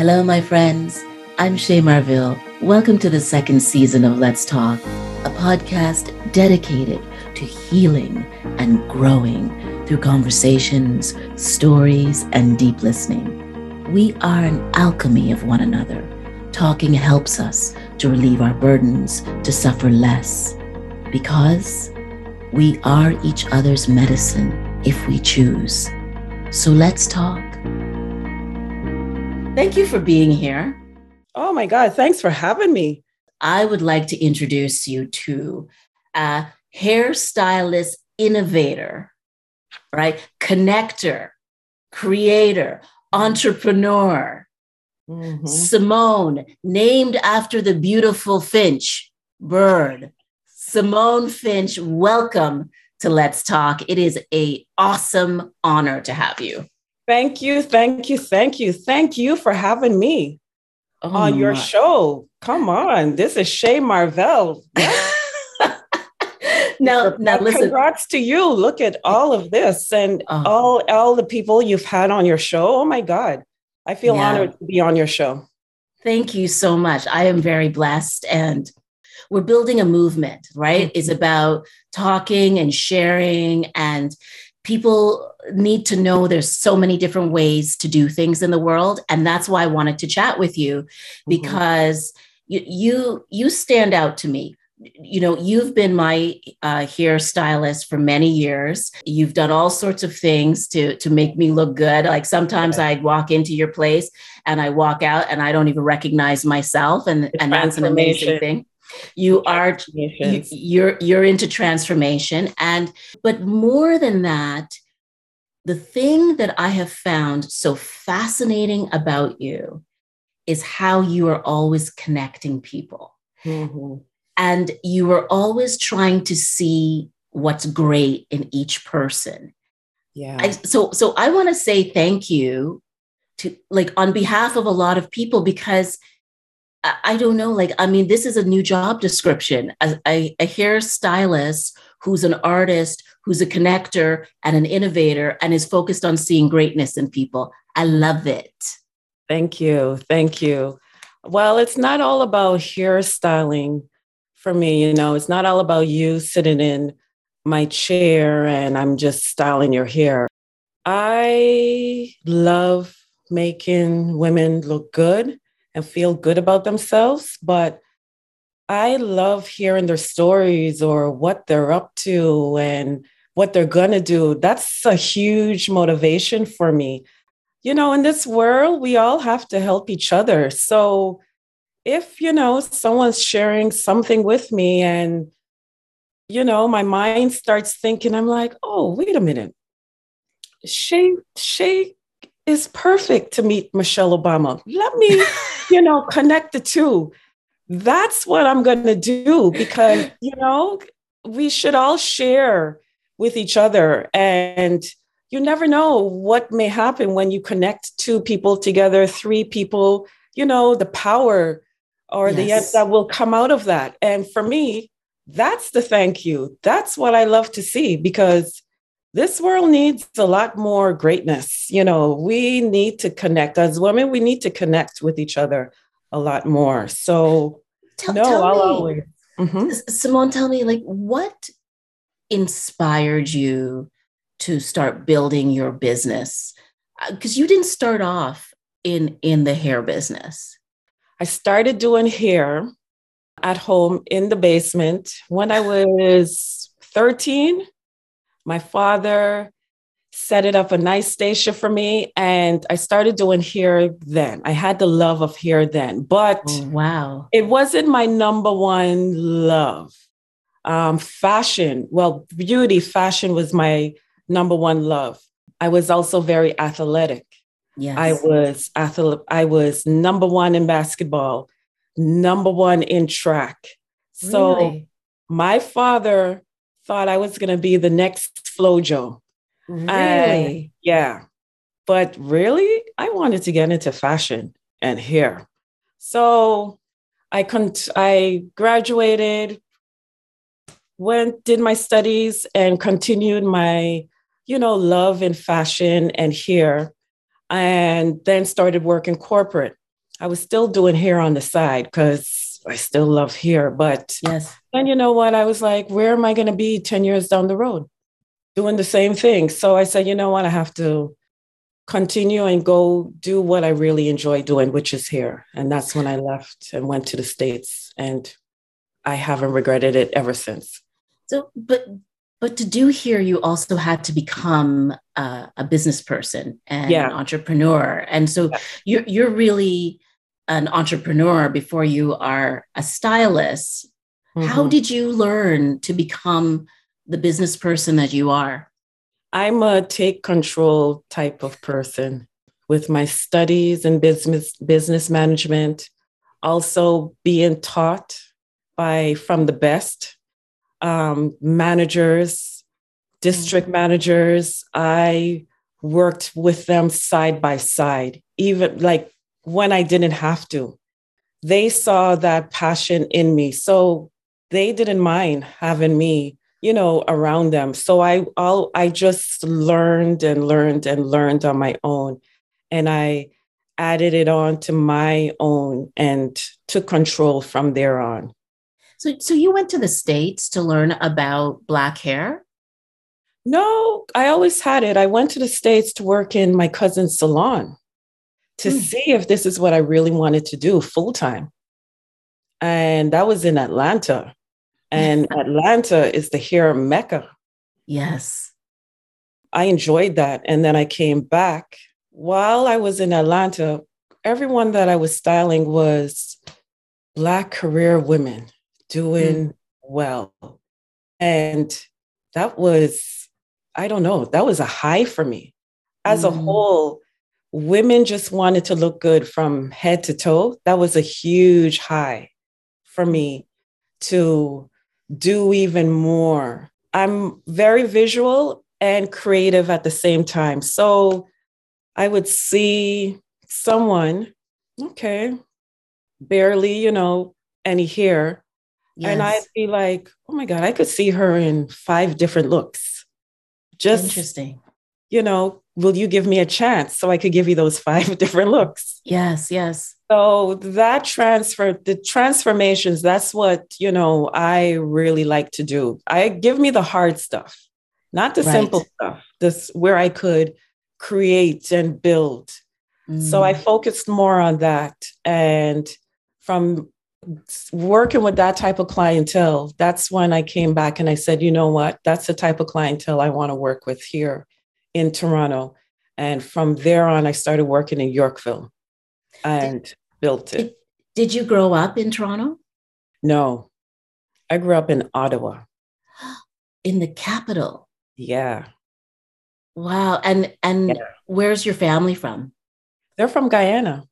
Hello, my friends. I'm Shay Marville. Welcome to the second season of Let's Talk, a podcast dedicated to healing and growing through conversations, stories, and deep listening. We are an alchemy of one another. Talking helps us to relieve our burdens, to suffer less, because we are each other's medicine if we choose. So let's talk. Thank you for being here. Oh my God, thanks for having me. I would like to introduce you to a hairstylist innovator, right? Connector, creator, entrepreneur. Mm-hmm. Simone, named after the beautiful finch bird. Simone Finch, welcome to Let's Talk. It is an awesome honor to have you. Thank you for having me on your show. Come on, this is Shay Marville. now listen. Congrats to you. Look at all of this and all the people you've had on your show. Oh my God, I feel honored to be on your show. Thank you so much. I am very blessed, and we're building a movement, right? Mm-hmm. It's about talking and sharing, and people need to know there's so many different ways to do things in the world. And that's why I wanted to chat with you, because you stand out to me. You know, you've been my hairstylist for many years. You've done all sorts of things to make me look good. Like sometimes I'd walk into your place and I walk out and I don't even recognize myself. And that's an amazing thing. You're into transformation. But more than that, the thing that I have found so fascinating about you is how you are always connecting people. Mm-hmm. And you are always trying to see what's great in each person. Yeah. So I want to say thank you to, like, on behalf of a lot of people, because I don't know, this is a new job description. A hairstylist who's an artist, who's a connector and an innovator, and is focused on seeing greatness in people. I love it. Thank you. Well, it's not all about hairstyling for me. You know, it's not all about you sitting in my chair and I'm just styling your hair. I love making women look good and feel good about themselves, but I love hearing their stories or what they're up to and what they're going to do. That's a huge motivation for me. You know, in this world, we all have to help each other. So if, someone's sharing something with me and, my mind starts thinking, I'm like, oh, wait a minute. Shay is perfect to meet Michelle Obama. Let me, connect the two. That's what I'm going to do because, we should all share with each other. And you never know what may happen when you connect two people together, three people, the power or the end that will come out of that. And for me, that's the thank you. That's what I love to see, because this world needs a lot more greatness. We need to connect as women. We need to connect with each other a lot more. So Simone, tell me, what inspired you to start building your business? Because you didn't start off in the hair business. I started doing hair at home in the basement when I was 13. My father set it up a nice station for me, and I started doing hair then. I had the love of hair then, but it wasn't my number one love. Fashion was my number one love. I was also very athletic. Yes. I was number one in basketball, number one in track. So my father thought I was going to be the next FloJo. Really? But really, I wanted to get into fashion and hair. So I graduated, did my studies and continued my, love in fashion and hair, and then started working corporate. I was still doing hair on the side because I still love hair. But Yes. then you know what? I was like, where am I going to be 10 years down the road doing the same thing? So I said, you know what? I have to continue and go do what I really enjoy doing, which is hair. And that's when I left and went to the States. And I haven't regretted it ever since. So, but to do here, you also had to become a business person and an Yeah. entrepreneur, and so Yeah. you're really an entrepreneur before you are a stylist. How Mhm. did you learn to become the business person that you are? I'm a take control type of person with my studies in business management, also being taught by from the best managers, district managers. I worked with them side by side, even like when I didn't have to. They saw that passion in me. So they didn't mind having me, around them. So I just learned and learned and learned on my own. And I added it on to my own and took control from there on. So you went to the States to learn about Black hair? No, I always had it. I went to the States to work in my cousin's salon to Hmm. see if this is what I really wanted to do full time. And that was in Atlanta. And Atlanta is the hair mecca. Yes. I enjoyed that. And then I came back. While I was in Atlanta, everyone that I was styling was Black career women Hmm. doing well. And that was, I don't know, that was a high for me. As a Mm. whole, women just wanted to look good from head to toe. That was a huge high for me to do even more. I'm very visual and creative at the same time. So I would see someone, okay, barely, any hair. And I'd Yes. be like, oh my God, I could see her in 5 different looks. Just, Interesting. will you give me a chance so I could give you those 5 different looks? Yes. Yes. So the transformations, that's what, I really like to do. I give me the hard stuff, not the simple Right. stuff, this where I could create and build. So I Mm. focused more on that. And from working with that type of clientele, that's when I came back and I said, you know what? That's the type of clientele I want to work with here in Toronto. And from there on, I started working in Yorkville Did, and built did, it. did you grow up in Toronto? No, I grew up in Ottawa. In the capital? Yeah. Wow. And Yeah. where's your family from? They're from Guyana.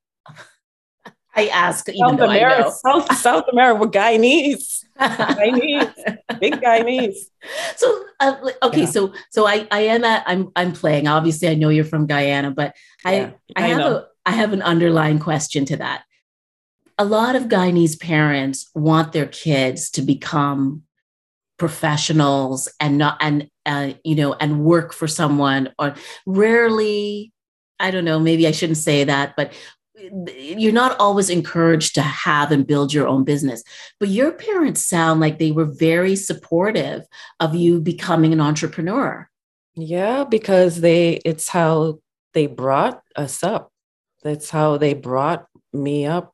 I ask, even South though I America, know. South America, we're Guyanese. Guyanese, big Guyanese. So okay, Yeah, so I'm playing. Obviously, I know you're from Guyana, but yeah, I I have know. an underlying question to that. A lot of Guyanese parents want their kids to become professionals and not and work for someone, or rarely, I don't know, maybe I shouldn't say that, but you're not always encouraged to have and build your own business. But your parents sound like they were very supportive of you becoming an entrepreneur. Yeah, because it's how they brought us up. That's how they brought me up,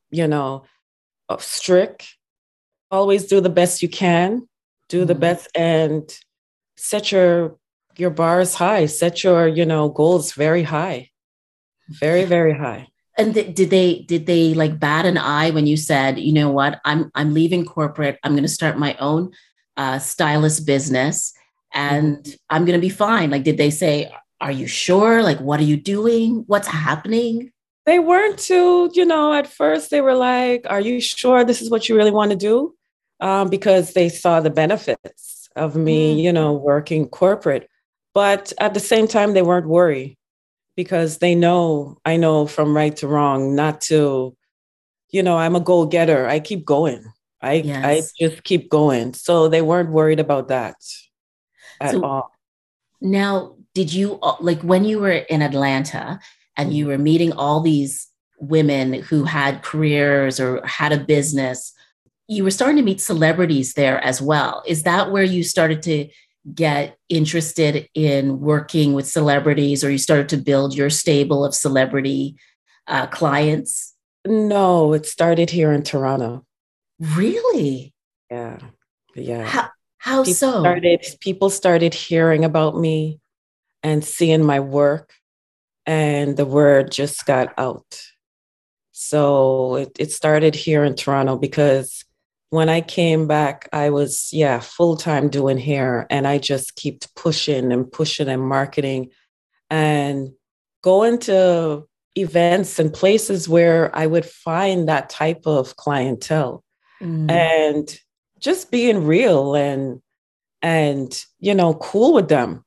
strict, always do the best you can, do the Mm. best and set your bars high, set your, goals very high, very, very high. And did they like bat an eye when you said, you know what, I'm leaving corporate, I'm going to start my own stylist business, Mhm. and I'm going to be fine? Like, did they say, are you sure? Like, what are you doing? What's happening? They weren't too, at first they were like, are you sure this is what you really want to do? Because they saw the benefits of me, Mm. working corporate. But at the same time, they weren't worried because I know from right to wrong, not to, I'm a goal getter. I keep going. I Yes. just keep going. So they weren't worried about that at So all. now, did you like when you were in Atlanta and you Mhm. were meeting all these women who had careers or had a business, you were starting to meet celebrities there as well. Is that where you started to get interested in working with celebrities, or you started to build your stable of celebrity clients? No, it started here in Toronto. Really? Yeah. Yeah. How so? People started hearing about me and seeing my work, and the word just got out. So it started here in Toronto because when I came back, I was, yeah, full time doing hair, and I just kept pushing and marketing and going to events and places where I would find that type of clientele Mm. and just being real and cool with them.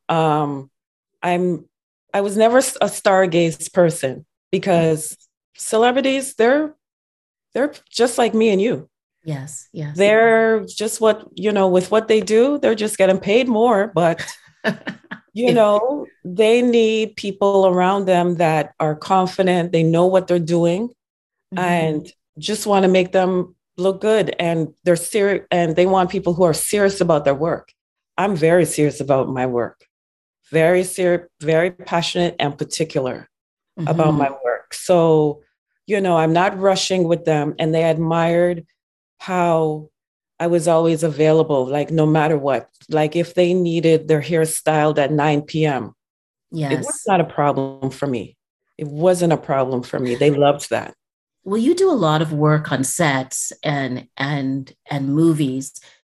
I'm I was never a stargaze person because celebrities, they're just like me and you. Yes, yes. They're just with what they do, they're just getting paid more, but If, they need people around them that are confident, they know what they're doing, Mhm. and just want to make them look good. And they're serious, and they want people who are serious about their work. I'm very serious about my work, very serious, very passionate and particular about my Mhm. work. So, I'm not rushing with them. And they admired how I was always available, like no matter what. Like if they needed their hair styled at 9 p.m., it was Yes. not a problem for me. It wasn't a problem for me. They loved that. Well, you do a lot of work on sets and movies.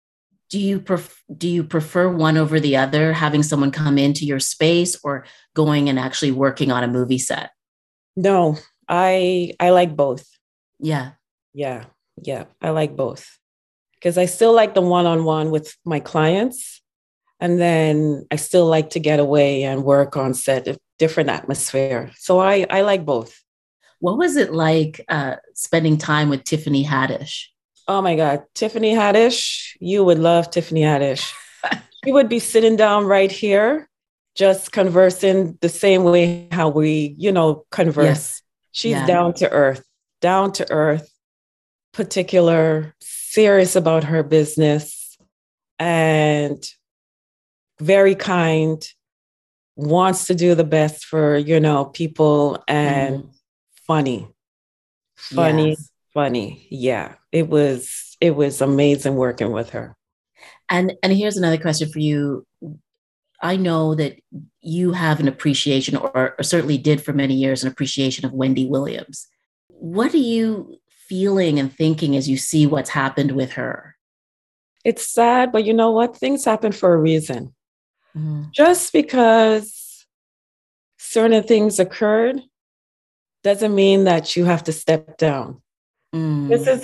Do you prefer one over the other, having someone come into your space or going and actually working on a movie set? No, I like both. Yeah. Yeah. Yeah. I like both because I still like the one-on-one with my clients. And then I still like to get away and work on set, a different atmosphere. So I like both. What was it like spending time with Tiffany Haddish? Oh my God, Tiffany Haddish, you would love Tiffany Haddish. She would be sitting down right here, just conversing the same way how we, converse. Yes. She's Yeah. down to earth, particular, serious about her business, and very kind, wants to do the best for, people, and Mhm. funny, funny, Yes. funny. Yeah, it was amazing working with her. And here's another question for you. I know that you have an appreciation, or certainly did for many years, an appreciation of Wendy Williams. What are you feeling and thinking as you see what's happened with her? It's sad, but you know what? Things happen for a reason. Mhm. Just because certain things occurred doesn't mean that you have to step down. This Mm. is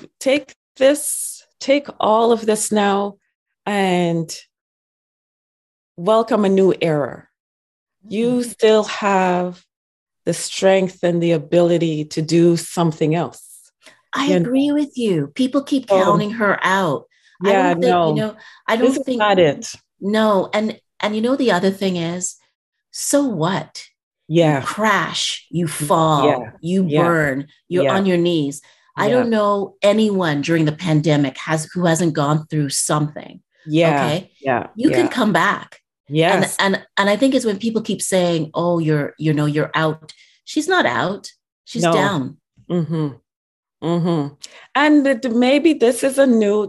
take all of this now and welcome a new era. You Mm. still have the strength and the ability to do something else. I You agree with you. People keep know, counting her out. I yeah, don't think, no, I this don't is think, not it. no. And the other thing is, so what? You Yeah, crash, you fall, yeah, you yeah, burn, you're yeah, on your knees. I yeah, don't know anyone during the pandemic who hasn't gone through something. yeah, Okay. yeah, You can yeah. come back. And Yes. and I think it's when people keep saying, "Oh, you're out." She's not out. She's No. down. Mm-hmm. Mm-hmm. And maybe this is a new,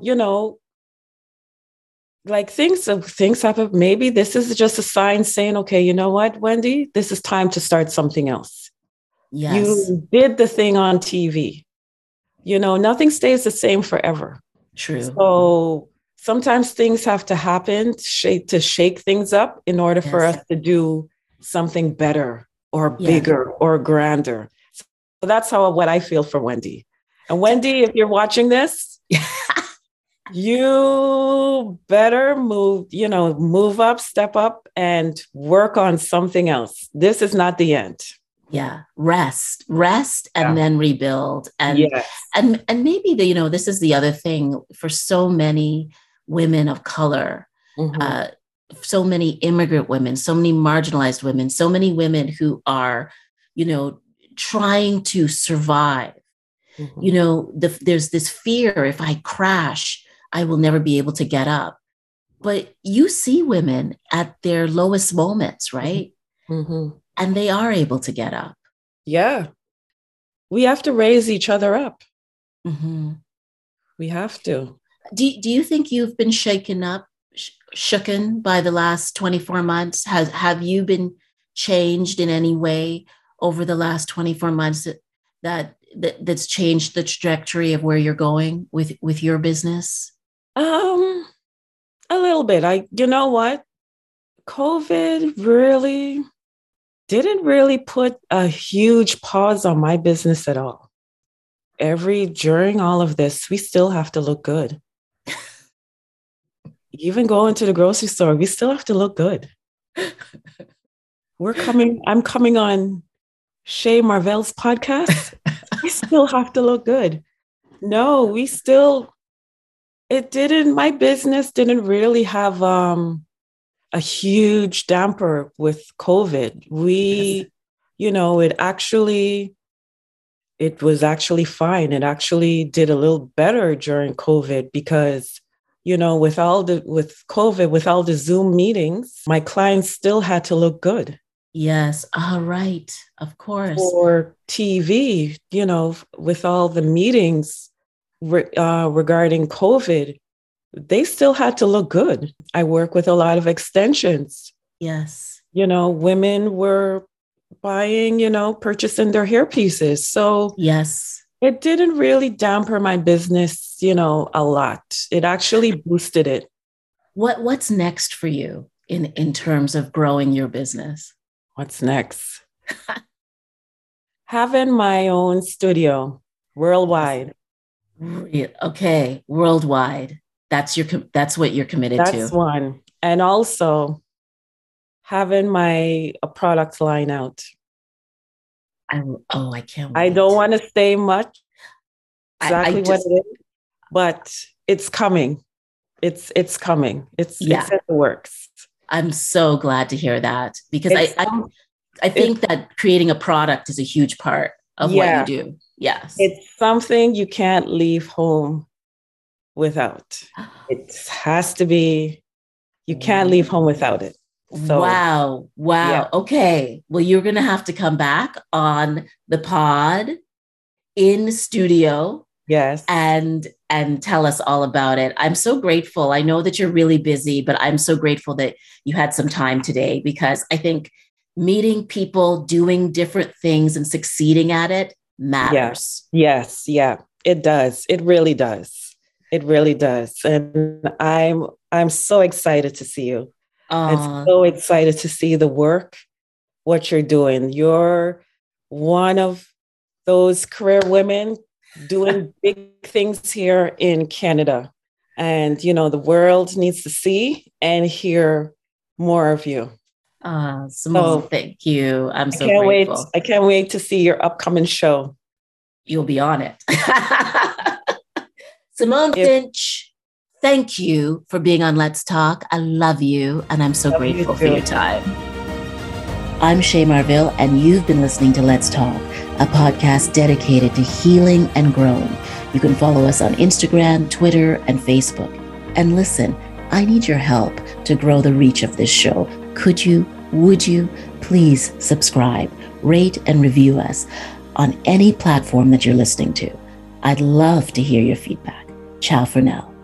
like things happen. Maybe this is just a sign saying, okay, you know what, Wendy, this is time to start something else. Yes. You did the thing on TV. Nothing stays the same forever. True. So sometimes things have to happen to shake things up in order for Yes. us to do something better or Yeah. bigger or grander. So that's what I feel for Wendy. And Wendy, if you're watching this, you better move up, step up, and work on something else. This is not the end. Yeah. Rest and Yeah. then rebuild. Yes. And maybe this is the other thing for so many women of color, Mm-hmm. uh, so many immigrant women, so many marginalized women, so many women who are, you know, trying to survive. Mhm. You know, there's this fear, if I crash, I will never be able to get up. But you see women at their lowest moments, right? Mhm. And they are able to get up. Yeah. We have to raise each other up. Mm-hmm. We have to. Do you think you've been shaken up, shooken by the last 24 months? Have you been changed in any way over the last 24 months that's changed the trajectory of where you're going with your business? Um, a little bit. You know what? COVID really didn't really put a huge pause on my business at all. During all of this, we still have to look good. Even going to the grocery store, we still have to look good. I'm coming on Shay Marvell's podcast. We still have to look good. No, my business didn't really have a huge damper with COVID. Yes. It was actually fine. It actually did a little better during COVID because, with COVID, with all the Zoom meetings, my clients still had to look good. Yes. All right. Of course. For TV, with all the meetings regarding COVID, they still had to look good. I work with a lot of extensions. Yes. Women were buying, purchasing their hair pieces. So Yes. it didn't really damper my business, a lot. It actually boosted it. What's next for you in terms of growing your business? What's next? Having my own studio worldwide. Okay, worldwide. That's what you're committed That's to. one. And also having a product line out. I can't wait. I don't want to say much exactly what it is, but it's coming. It's coming. It's in the works. I'm so glad to hear that because I think that creating a product is a huge part of what you do. Yes. It's something you can't leave home without. It has to be, you can't leave home without it. So, wow. Yeah. Okay. Well, you're going to have to come back on the pod in studio. Yes. And tell us all about it. I'm so grateful. I know that you're really busy, but I'm so grateful that you had some time today because I think meeting people doing different things and succeeding at it matters. Yes. Yeah, it does. It really does. It really does. And I'm so excited to see you. I'm so excited to see the work, what you're doing. You're one of those career women doing big things here in Canada. And, the world needs to see and hear more of you. Simone, thank you. I'm so grateful. I can't wait to see your upcoming show. You'll be on it. Simone Finch, thank you for being on Let's Talk. I love you, and I'm so grateful for your time. I'm Shay Marvell, and you've been listening to Let's Talk, a podcast dedicated to healing and growing. You can follow us on Instagram, Twitter, and Facebook. And listen, I need your help to grow the reach of this show. Would you please subscribe, rate, and review us on any platform that you're listening to? I'd love to hear your feedback. Ciao for now.